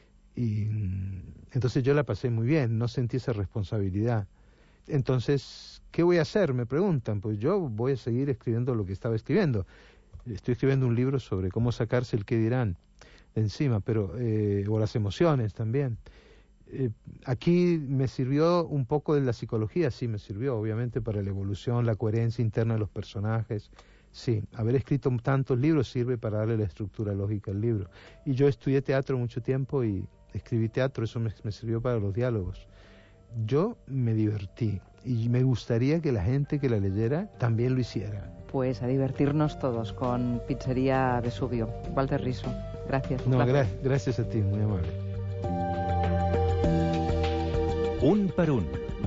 y entonces yo la pasé muy bien, no sentí esa responsabilidad. Entonces, ¿qué voy a hacer? Me preguntan, pues yo voy a seguir escribiendo lo que estaba escribiendo. Estoy escribiendo un libro sobre cómo sacarse el qué dirán encima, pero eh, o las emociones también. Eh, aquí me sirvió un poco de la psicología, sí me sirvió, obviamente, para la evolución, la coherencia interna de los personajes. Sí, haber escrito tantos libros sirve para darle la estructura lógica al libro. Y yo estudié teatro mucho tiempo y escribí teatro, eso me, me sirvió para los diálogos. Yo me divertí y me gustaría que la gente que la leyera también lo hiciera. Pues a divertirnos todos con Pizzería Vesubio. Walter Riso, gracias. No, gra gracias a ti, muy amable. Un per un.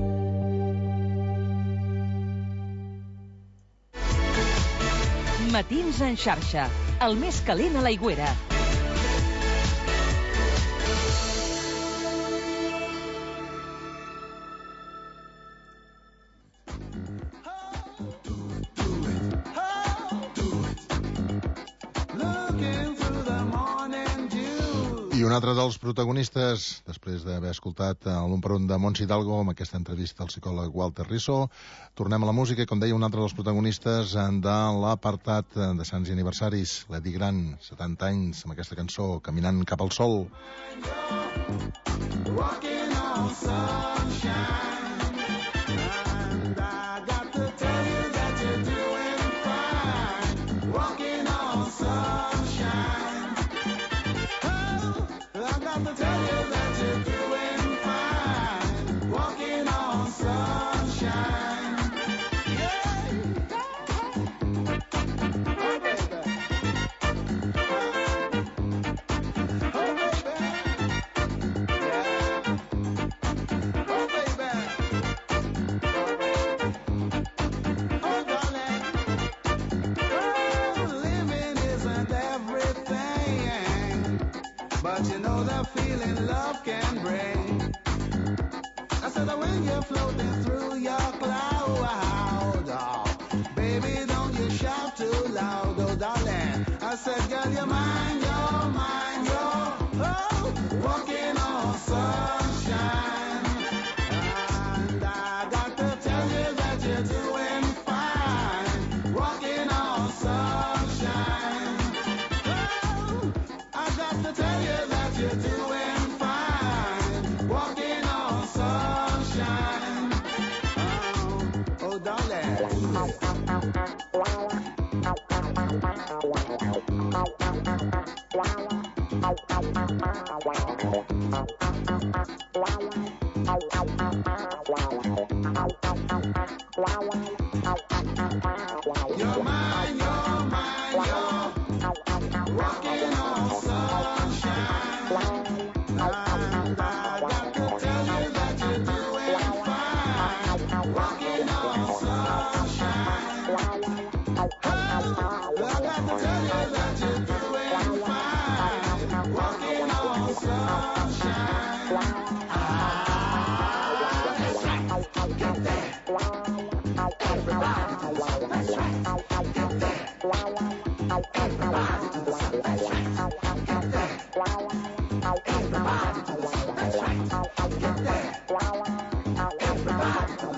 Matins en xarxa, el més calent a l'Aigüera. un altre dels protagonistes, després d'haver escoltat l'un per un de Mons Hidalgo amb aquesta entrevista al psicòleg Walter Risso, tornem a la música i, com deia, un altre dels protagonistes de l'apartat de Sants i Aniversaris, l'Eddie Grant, setanta anys, amb aquesta cançó, Caminant cap al sol. Walking on sunshine. And I got to tell you that you're doing fine. Walking on sunshine. Oh, I got to tell you that you're doing fine. Walking on sunshine. Yeah. Oh, baby. Oh, baby. But you know the feeling love can bring. I said that when you're floating through your cloud, oh, baby, don't you shout too loud, oh darling. I said, girl, you're mine, you're mine, you're oh, walking on sunshine. And I got to tell you that you're doing fine, walking on sunshine. Oh, I got to tell you that you're doing fine, walking on sunshine. Oh, oh darling. You're mine, you're mine, you're walking on sunshine. And I got to tell you that you're doing fine, walking on sunshine. Oh, I got to tell you that you're doing fine, walking on sunshine. Ah, that's right, get there. Everybody do something, that's right, get there. Everybody do something, that's right, get there. Everybody do something, that's right, get there. Everybody do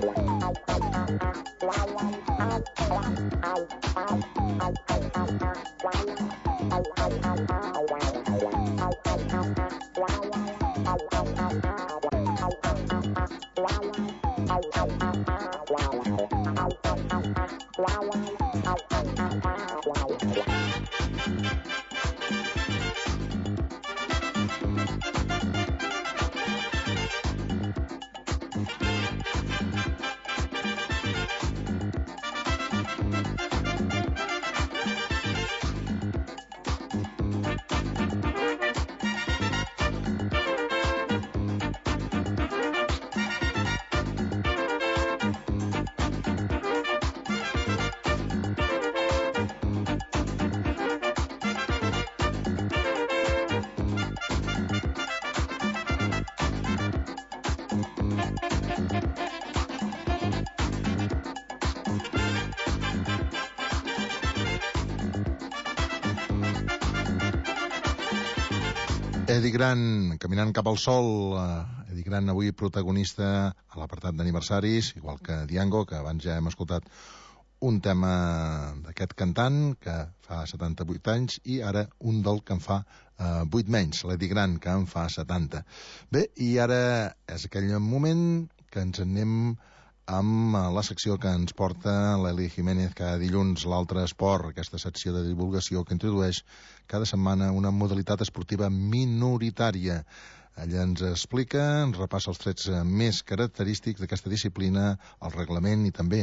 Eddie Grant, Caminant cap al sol. Eddie Grant avui protagonista a l'apartat d'aniversaris, igual que Diango, que abans ja hem escoltat un tema d'aquest cantant que fa setanta-vuit anys, i ara un del que en fa eh, vuit menys, l'Eddie Grant, que en fa setanta. Bé, i ara és aquell moment que ens anem amb la secció que ens porta l'Eli Jiménez cada dilluns, l'Altre Esport, aquesta secció de divulgació que introdueix cada setmana una modalitat esportiva minoritària. Ella ens explica, ens repassa els trets més característics d'aquesta disciplina, el reglament, i també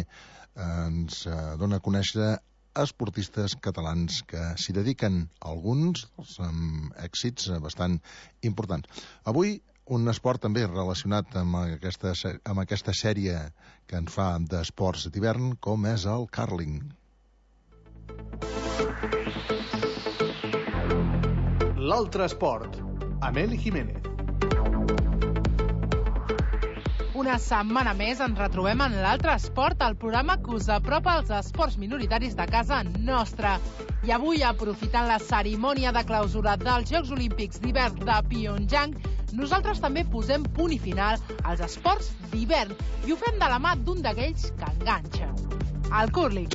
ens dona a conèixer esportistes catalans que s'hi dediquen, alguns amb èxits bastant importants. Avui un esport també relacionat amb aquesta, amb aquesta sèrie que en fa d'esports d'hivern, com és el càrling. L'Altre Esport, amb Eli Jiménez. Una setmana més ens retrobem en l'altre esport, el programa que us apropa als esports minoritaris de casa nostra. I avui, aprofitant la cerimònia de clausura dels Jocs Olímpics d'hivern de Pyeongchang, nosaltres també posem punt i final als esports d'hivern i ho fem de la mà d'un d'aquells que enganxa, el cúrling.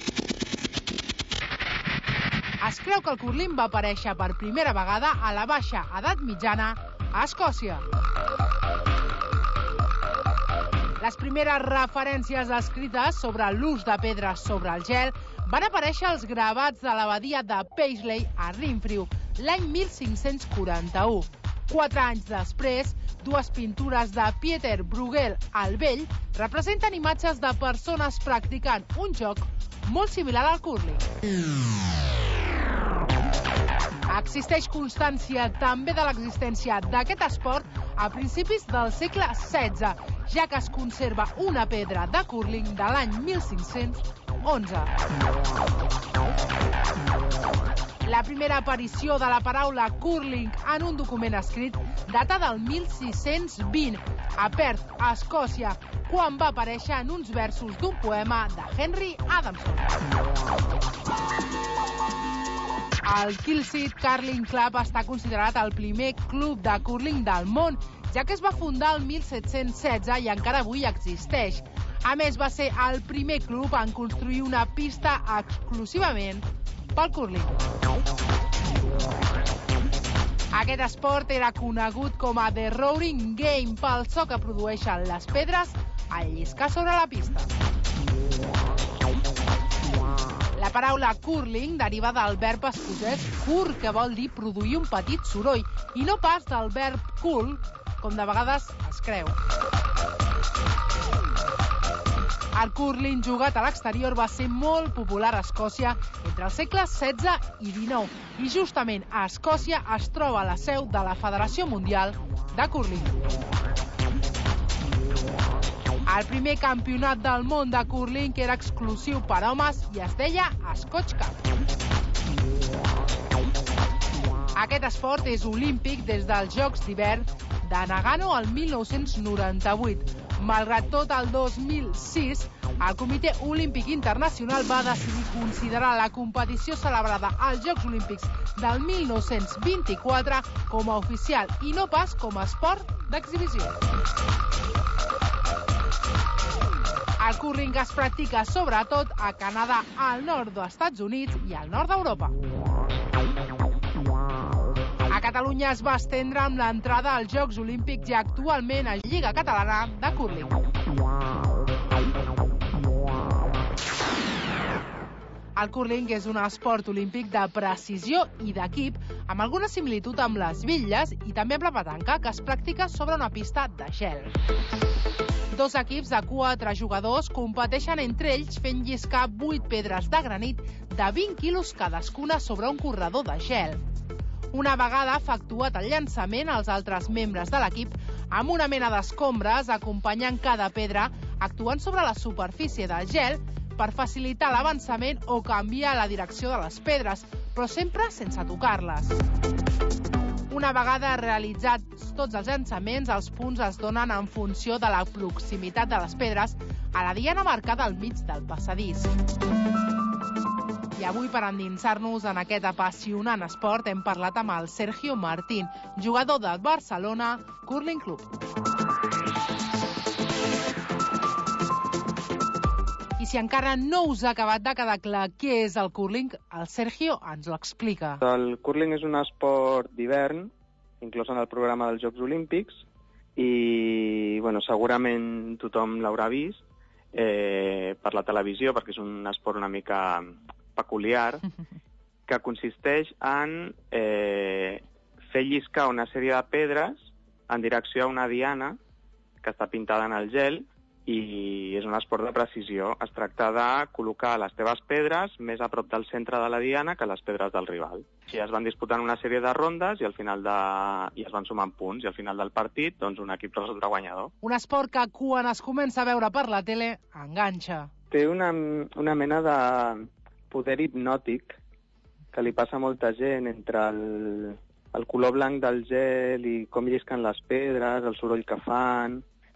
Es creu que el cúrling va aparèixer per primera vegada a la baixa edat mitjana a Escòcia. Les primeres referències escrites sobre l'ús de pedres sobre el gel van aparèixer als gravats de l'abadia de Paisley a Renfrew l'any mil cinc-cents quaranta-u. Quatre anys després, dues pintures de Pieter Bruegel el Vell representen imatges de persones practicant un joc molt similar al cúrling. Existeix constància també de l'existència d'aquest esport a principis del segle setze, ja que es conserva una pedra de cúrling de l'any mil cinc-cents onze. La primera aparició de la paraula cúrling en un document escrit data del mil sis-cents vint, a Perth, a Escòcia, quan va aparèixer en uns versos d'un poema de Henry Adamson. El Kilsyth Curling Club està considerat el primer club de cúrling del món, ja que es va fundar el mil set-cents setze i encara avui existeix. A més, va ser el primer club en construir una pista exclusivament pel cúrling. Aquest esport era conegut com a The Roaring Game pel so que produeixen les pedres al lliscar sobre la pista. La paraula curling deriva del verb escocès cur, que vol dir produir un petit soroll, i no pas del verb cool, com de vegades es creu. El curling jugat a l'exterior va ser molt popular a Escòcia entre els segles setze i dinou, i justament a Escòcia es troba la seu de la Federació Mundial de Curling. El primer campionat del món de cúrling era exclusiu per a homes i es deia Scotch Cup. Aquest esport és olímpic des dels Jocs d'hivern de Nagano el mil nou-cents noranta-vuit. Malgrat tot, el dos mil sis, el Comitè Olímpic Internacional va decidir considerar la competició celebrada als Jocs Olímpics del mil nou-cents vint-i-quatre com a oficial i no pas com a esport d'exhibició. El cúrling es practica sobretot a Canadà, al nord dels Estats Units i al nord d'Europa. A Catalunya es va estendre amb l'entrada als Jocs Olímpics i actualment a Lliga Catalana de Cúrling. El cúrling és un esport olímpic de precisió i d'equip, amb alguna similitud amb les bitlles i també amb la petanca, que es practica sobre una pista de gel. Dos equips de quatre jugadors competeixen entre ells fent lliscar vuit pedres de granit de vint quilos cadascuna sobre un corredor de gel. Una vegada efectuat el llançament, els altres membres de l'equip, amb una mena d'escombres, acompanyen cada pedra, actuant sobre la superfície del gel per facilitar l'avançament o canviar la direcció de les pedres, però sempre sense tocar-les. Una vegada realitzats tots els llançaments, els punts es donen en funció de la proximitat de les pedres a la diana marcada al mig del passadís. I avui, per endinsar-nos en aquest apassionant esport, hem parlat amb el Sergio Martín, jugador del Barcelona Curling Club. I si encara no us ha acabat de quedar clar què és el cúrling, el Sergio ens ho explica. El cúrling és un esport d'hivern, inclòs en el programa dels Jocs Olímpics, i bueno, segurament tothom l'haurà vist eh, per la televisió, perquè és un esport una mica peculiar, que consisteix en eh, fer lliscar una sèrie de pedres en direcció a una diana que està pintada en el gel, i és un esport de precisió. Es tracta de col·locar les teves pedres més a prop del centre de la diana que les pedres del rival. I es van disputant una sèrie de rondes i al final de... i es van sumant punts, i al final del partit doncs, un equip resulta guanyador. Un esport que quan es comença a veure per la tele enganxa. Té una, una mena de poder hipnòtic que li passa a molta gent entre el, el color blanc del gel i com llisquen les pedres, el soroll que fan.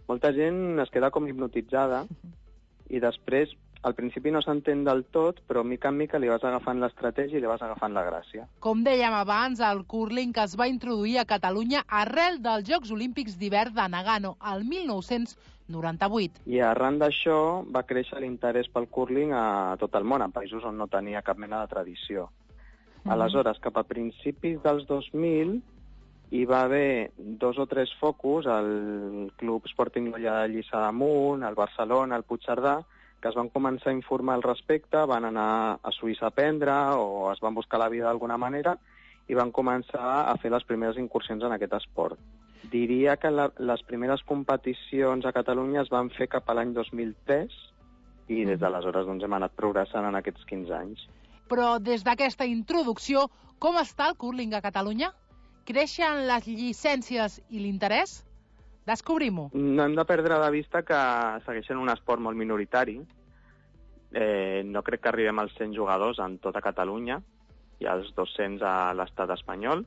molta gent es queda com hipnotitzada i després, al principi no s'entén del tot, però mica en mica li vas agafant l'estratègia i li vas agafant la gràcia. Com dèiem abans, el curling que es va introduir a Catalunya arrel dels Jocs Olímpics d'hivern de Nagano, el mil nou-cents noranta-vuit. I arran d'això va créixer l'interès pel curling a tot el món, en països on no tenia cap mena de tradició. Mm-hmm. Aleshores, cap a principis dels dos mil, hi va haver dos o tres focus, el Club Sporting Lolla de Lliçà d'Amunt, el Barcelona, el Puigcerdà, que es van començar a informar al respecte, van anar a Suïssa a aprendre o es van buscar la vida d'alguna manera i van començar a fer les primeres incursions en aquest esport. Diria que la, les primeres competicions a Catalunya es van fer cap a l'any dos mil tres i des d'aleshores doncs, hem anat progressant en aquests quinze anys. Però des d'aquesta introducció, com està el curling a Catalunya? Creixen les llicències i l'interès? Descobrim-ho. No hem de perdre de vista que segueixen un esport molt minoritari. Eh, no crec que arribem als cent jugadors en tota Catalunya i als dos-cents a l'estat espanyol,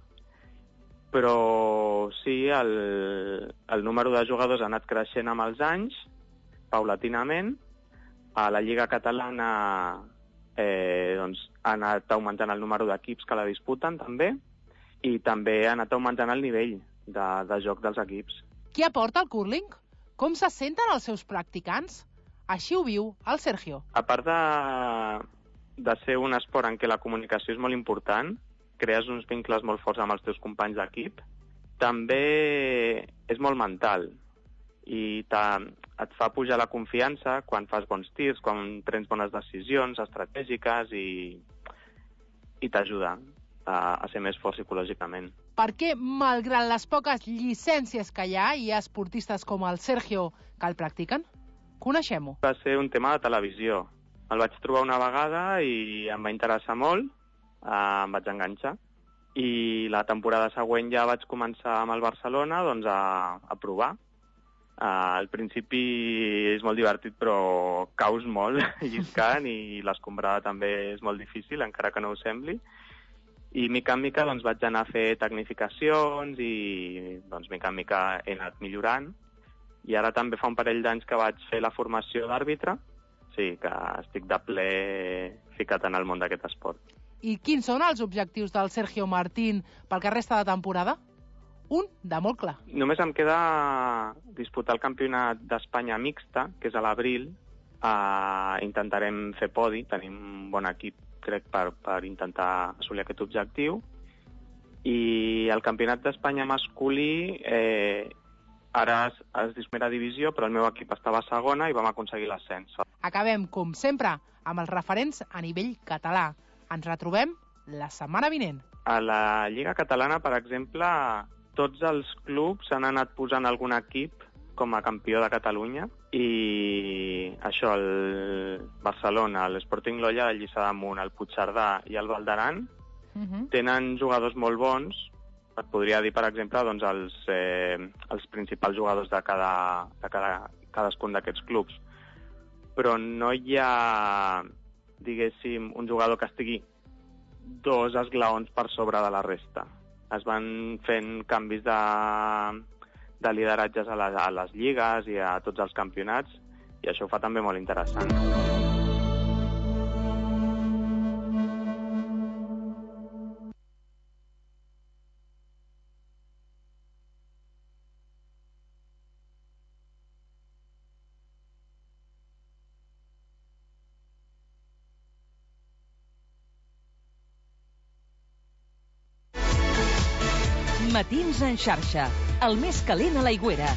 però sí, el, el número de jugadors ha anat creixent amb els anys, paulatinament. A la Lliga Catalana eh, doncs, ha anat augmentant el número d'equips que la disputen, també, i també ha anat augmentant el nivell de, de joc dels equips. Qui aporta el curling? Com se senten els seus practicants? Així ho viu el Sergio. A part de, de ser un esport en què la comunicació és molt important, crees uns vincles molt forts amb els teus companys d'equip, també és molt mental i et fa pujar la confiança quan fas bons tirs, quan prens bones decisions estratègiques i, i t'ajuda a, a ser més fort psicològicament. Perquè, malgrat les poques llicències que hi ha, hi ha esportistes com el Sergio que el practiquen? Coneixem-ho. Va ser un tema de televisió. El vaig trobar una vegada i em va interessar molt, eh, em vaig enganxar. I la temporada següent ja vaig començar amb el Barcelona doncs, a, a provar. Eh, al principi és molt divertit, però caus molt lliscant i l'escombrada també és molt difícil, encara que no ho sembli. I mica en mica doncs, vaig anar a fer tecnificacions i doncs, mica en mica he anat millorant. I ara també fa un parell d'anys que vaig fer la formació d'àrbitre. Sí, que estic de ple ficat en el món d'aquest esport. I quins són els objectius del Sergio Martín pel que resta de temporada? Un de molt clar. Només em queda disputar el campionat d'Espanya mixta, que és a l'abril. Uh, intentarem fer podi, tenim un bon equip crec, per, per intentar assolir aquest objectiu. I el Campionat d'Espanya masculí eh, ara es, es diu primera divisió, però el meu equip estava a segona i vam aconseguir l'ascens. Acabem, com sempre, amb els referents a nivell català. Ens retrobem la setmana vinent. A la Lliga Catalana, per exemple, tots els clubs han anat posant algun equip com a campió de Catalunya i això, el Barcelona, l'Sporting Lolla, el Lliçà d'Amunt, el Puigcerdà i el Val d'Aran uh-huh. tenen jugadors molt bons. Et podria dir, per exemple, doncs, els, eh, els principals jugadors de, cada, de cada, cadascun d'aquests clubs. Però no hi ha, diguéssim, un jugador que estigui dos esglaons per sobre de la resta. Es van fent canvis de de lideratges a les, a les lligues i a tots els campionats, i això ho fa també molt interessant. Matins en xarxa, el més calent a l'Aigüera.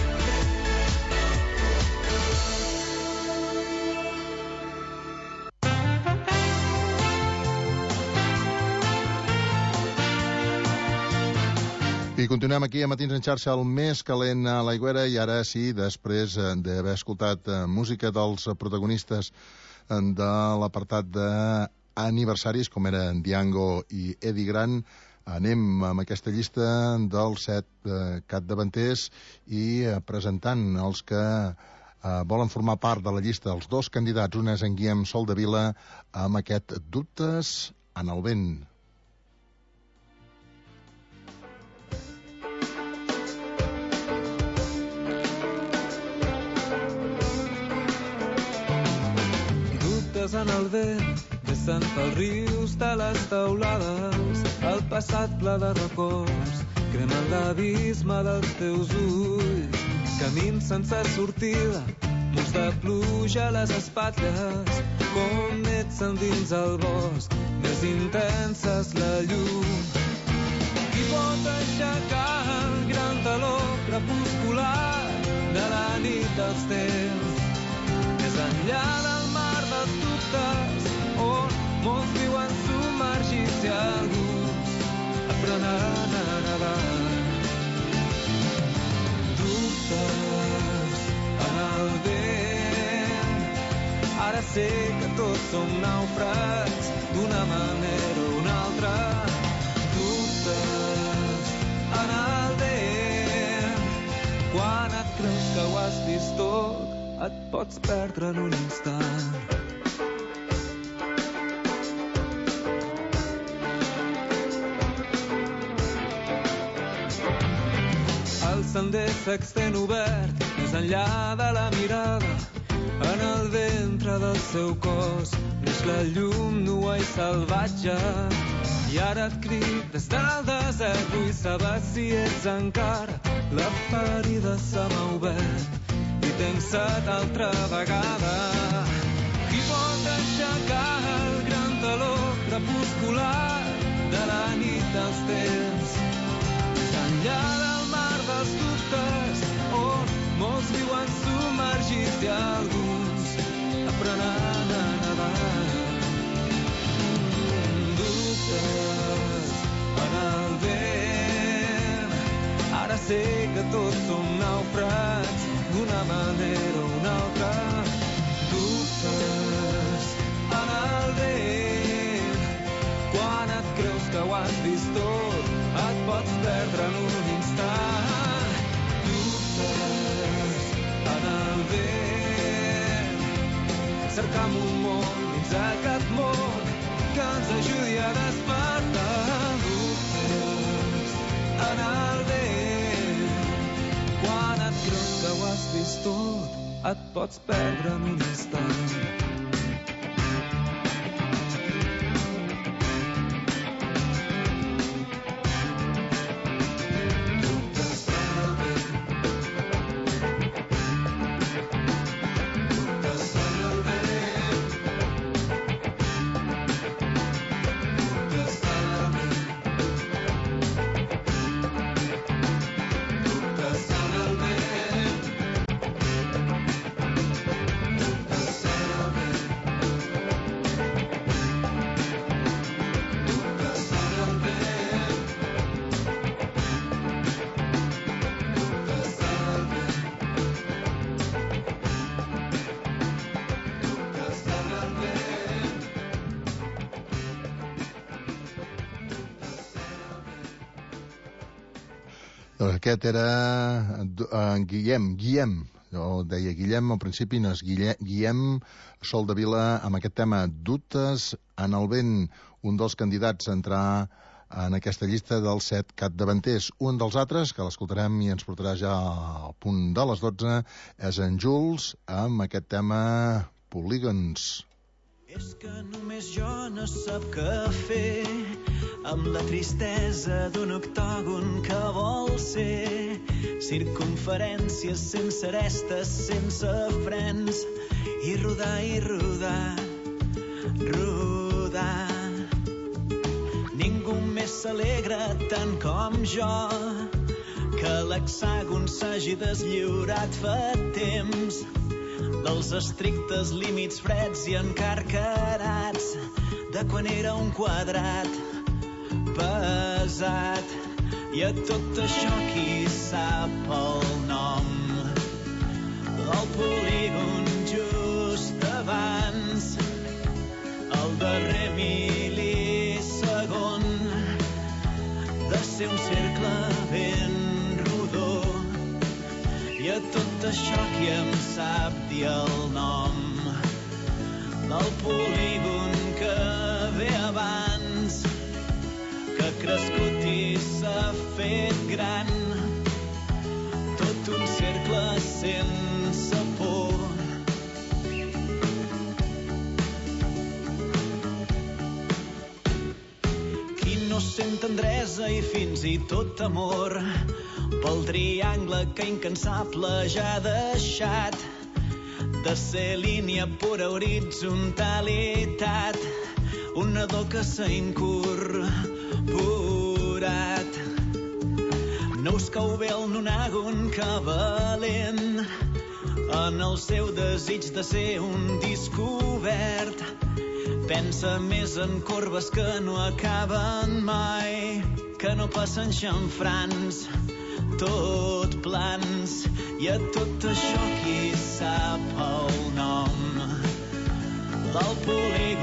I continuem aquí a Matins en xarxa, el més calent a l'Aigüera, i ara sí, després d'haver escoltat música dels protagonistes de l'apartat d'aniversaris, com eren Diango i Eddie Grant, anem amb aquesta llista dels set eh, capdavanters i eh, presentant els que eh, volen formar part de la llista. Els dos candidats, un és en Guillem Soldevila, amb aquest Dubtes en el vent. Dutes en el vent, vessen pels rius de les teulades, el passat ple de records, cremen l'abisme dels teus ulls. Camins sense sortida, murs de pluja a les espatlles, com ets endins el bosc, més intensa és la llum. Qui pot aixecar el gran taló crepuscular de la nit dels temps, més enllà del mar dels dubtes, on molts viuen submergits i alguns aprenen a nedar. Dubtes en el vent, ara sé que tots som nàufrags d'una manera o una altra. Dubtes en el vent, quan et creus que ho has vist tot, et pots perdre en un instant. El sender s'extén obert, més enllà de la mirada, en el ventre del seu cos, neix la llum nua i salvatge. I ara et cric des del desert, vull saber si ets encara, la ferida se m'ha obert i tenc set altra vegada. Qui pot aixecar el gran taló crepuscular de la nit dels temps, més enllà del mar dels dubtes, on molts viuen submergits i alguns aprenen a nedar. Dubtes en el vent, ara sé que tots som nàufrags d'una manera o una altra. Dubtes en el vent, quan et creus que ho has vist tot, et pots perdre en un instant. Dubtes en el vent, cercam un món dins aquest món que ens ajudi a despertar. Dubtes en el vent, quan et creus que ho has vist tot, et pots perdre en un instant. Aquest era en Guillem, Guillem, jo deia Guillem, al principi no és Guillem, Guillem Soldevila, amb aquest tema Dubtes en el vent, un dels candidats a entrar en aquesta llista dels set capdavanters. Un dels altres, que l'escoltarem i ens portarà ja al punt de les dotze, és en Jules, amb aquest tema Polígons. És que només jo no sap què fer amb la tristesa d'un octògon que vol ser circumferències sense arestes, sense frens, i rodar i rodar, rodar. Ningú més s'alegra tant com jo que l'hexàgon s'hagi deslliurat fa temps dels estrictes límits freds i encarcarats de quan era un quadrat pesat. I a tot això qui sap el nom del polígon just abans, el darrer mil·lisegon de ser un cercle ben rodó. I a tot això qui em sap dir el nom del polígon que ve abans, que ha crescut i s'ha fet gran, tot un cercle sense por. sent tendresa i fins i tot amor pel triangle que incansable ja ha deixat de ser línia pura horizontalitat, un nadó que s'ha incorporat. No us cau bé el nonàgon que valent en el seu desig de ser un descobert. Pensa més en corbes que no acaben mai, que no passen xamfrans, tot plans. I a tot això qui sap el nom del polígon